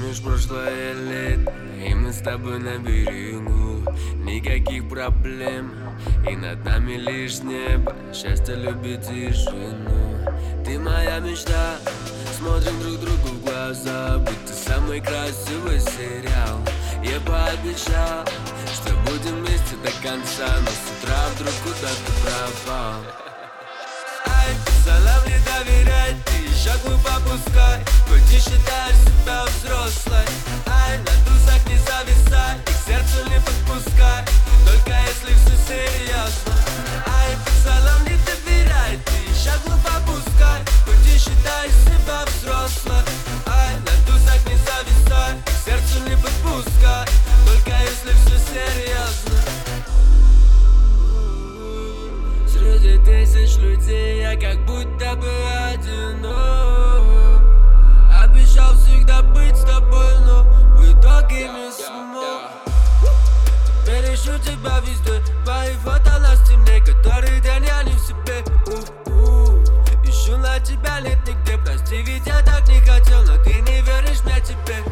Помнишь прошлое лето, и мы с тобой на берегу. Никаких проблем, и над нами лишь небо. Счастье, любить тишину. Ты моя мечта, смотрим друг другу в глаза, будто самый красивый сериал. Я пообещал, что будем вместе до конца, но с утра вдруг куда-то пропал. Ай, салам, не доверяй, ты шаг глупо пускай, хоть и считаешь себя взрослой. Ай, на тусах не зависай, и к сердцу не подпускай, только если все серьезно. Ай, салам, не доверяй, ты шаг глупо пускай, хоть и считаешь себя взрослой. Ай, на тусах не зависай, и к сердцу не подпускай, только если все серьезно. Среди тысяч людей я как будто бы одинок. Обещал всегда быть с тобой, но в итоге не смог. Перешлю тебя везде, твои фото на стене, который день я не в себе. Ищу на тебя, нет нигде, прости, ведь я так не хотел, но ты не веришь мне теперь.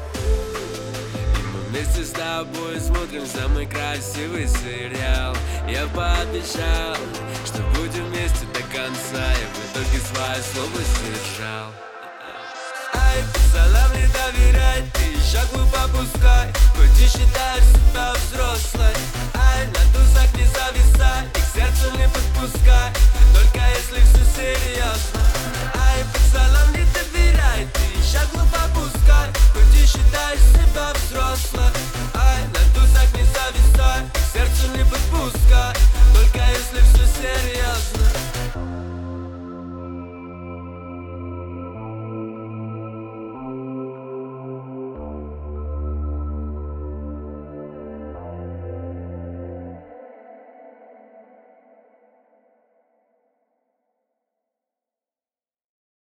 Вместе с тобой смотрим самый красивый сериал. Я пообещал, что будем вместе до конца. Я в итоге свое слово сдержал. Ай, салам, не доверяй, ты шаг глупо пускай, хоть и считаешь себя